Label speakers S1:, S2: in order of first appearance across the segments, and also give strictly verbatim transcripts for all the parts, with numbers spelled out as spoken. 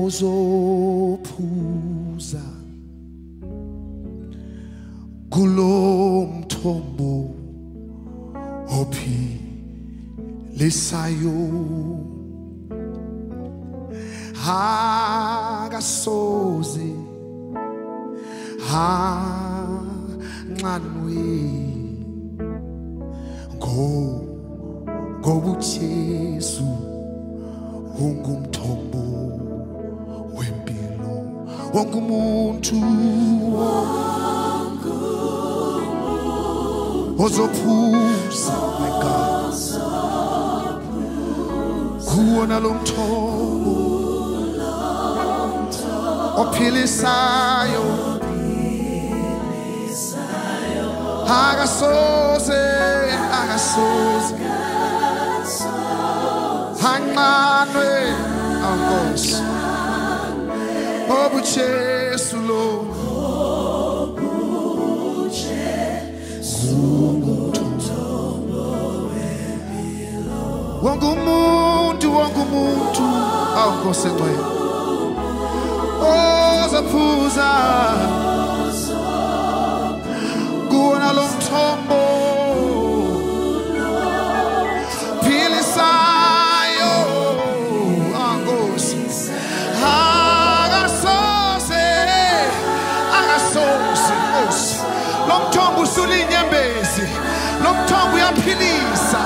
S1: Ozophuza kulomthombo ophilisayo akasoze hanqanwe ngoba uJesu ungumthombo wempilo. Wonke umuntu ozophuza kuwona lo mthombo ophilisayo akasoze akasoze hanqanwe ankosi obujesu lo wonke umuntu wonke umuntu ankosi ngcwele ozophuza kuwona lo mthombo philisayo ankosi akasoze akasoze nkosi lo mthombo usula inyembezi lo mthombo uyaphilisa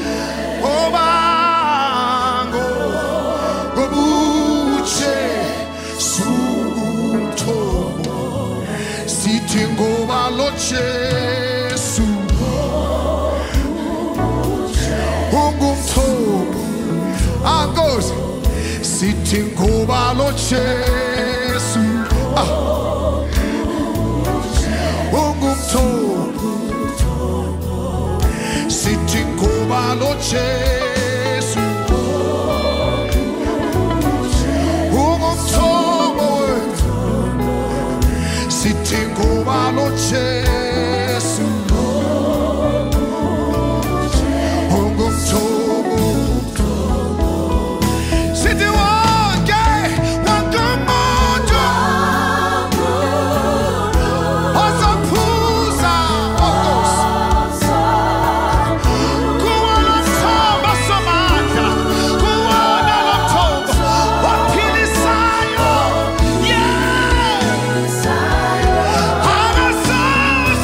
S1: obango ngobuche sumthombo sithi ngoba lo Jesu ungumthombo ankosi sithi ngoba lo Jesu ah ungumthombo sithi ngoba lo Jesu ungumthombo sithi ngoba lo Jesu ungumthombo sithi wonke wonke umuntu ozophuza ankosi kuwona mthombo somandla kuwona lo mthombo ophilisayo yeah akasoze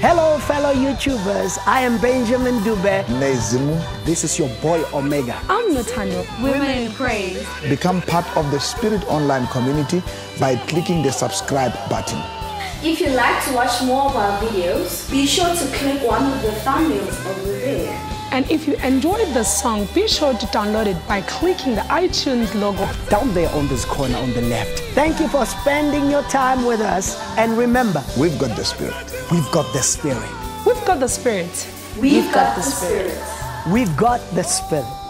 S2: Hello, fellow YouTubers. I am Benjamin Dube.
S3: Nezimu.
S2: This is your boy Omega.
S4: I'm Nathaniel.
S5: Women in Praise.
S3: Become part of the Spirit Online community by clicking the subscribe button.
S5: If you'd like to watch more of our videos, be sure to click one of the thumbnails over there.
S4: And if you enjoyed the song, be sure to download it by clicking the iTunes logo
S2: down there on this corner on the left. Thank you for spending your time with us. And remember,
S3: we've got the Spirit.
S2: We've got the Spirit.
S4: We've got the Spirit.
S5: We've got the Spirit.
S2: We've got the Spirit.